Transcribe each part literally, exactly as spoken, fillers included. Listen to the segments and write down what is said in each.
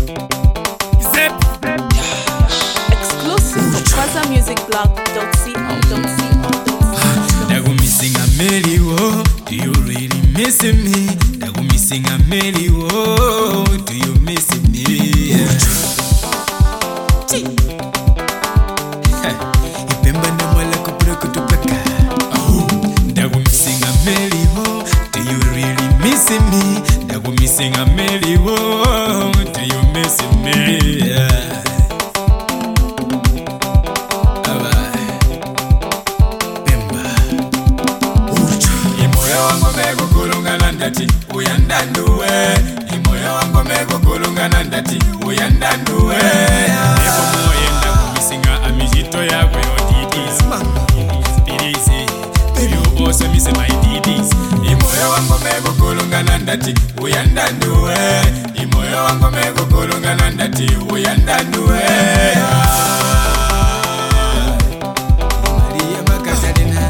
Zep. Exclusive for Kwaza Music Blog dot co dot co. Dago missing a Mary, oh, do you really miss me? Dago missing a Mary, oh, do you miss me? Ipemba na mwala kupura kutupaka. Dago missing a Mary, oh, do you really miss me? Dago missing a Mary, oh, do you miss me? Ndati uyandanduwe imoyo wangu mego kulungana ndati uyandanduwe ebo moyenda kumisinga amijito yakwe odidis spirisi you also miss my didis imoyo wangu mego kulungana ndati uyandanduwe imoyo wangu mego kulungana ndati uyandanduwe Maria Magdalena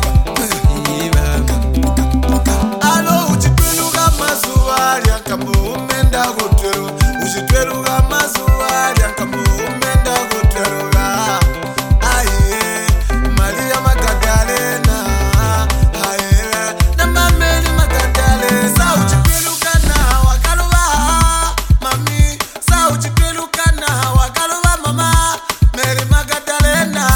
umenda gutero ujitweruga mazuari akambo umenda guteruga aye Maria Magdalena aye na Mary Magdalena sa ujitweruga na wakaluba mami sa ujitweruga na wakaluba mama Mary Magdalena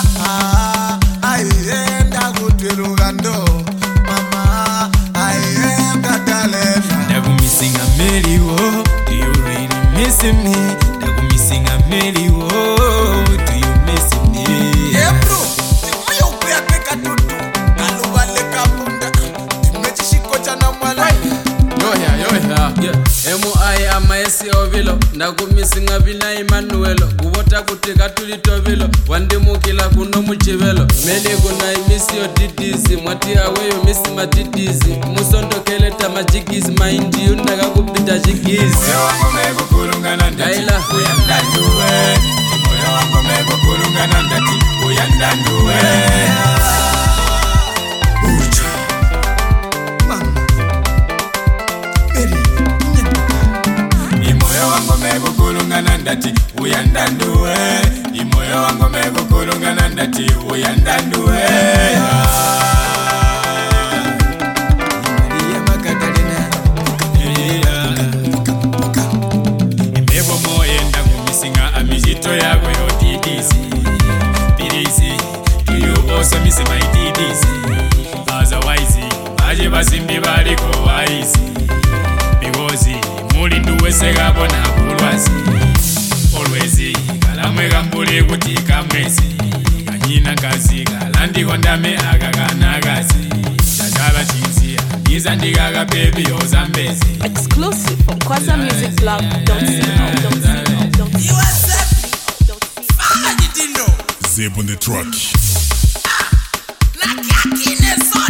aye nda gutweruga ndo mama aye Magdalena missing a Mary, oh, do you really miss me? Dago missing a Mary, oh, do you miss me? Yeah, bro. Moyo upea peka tutu. Aluwa leka bunda. Timechi shiko chana mwala. Yoya, yoya. Yeah. Emu ai ama esi ovilo. Ndaku missing a vina Emmanuelo. Kuwota kutika tulito vilo. Wandi mukila kuno muchivelo. Meli kuna imisi yo titisi. Mwati aweyo misi matitisi. Musondo keleta majigizi. Maindi yundaka kupita jigizi. Moyo wangu mego kulungana ndati uyandanduwe. Moyo wangu mego kulungana ndati uyandanduwe. Ucha. Mama. Eri. Imoyo wangu mego kulungana ndati uyandanduwe. Imoyo wangu mego kulungana ndati uyandanduwe. Maria Magdalena Imbevo moyenda kumisinga amijito yakwe odidisi Pirisi, do you also miss my didisi Otherwise, baje basimbi baliko waisi Because muli nduwese gabona kulwasi Always, kalamwe gambule kutika mwezi Kanyina kazi, kalandi kondame agagana gazi Jajala chinsia, niza ndigaga baby ozambezi Exclusive for Kwaza Music Blog dot co dot co. U S F. Fala de Dino. Zeb on the track. Na kakine so.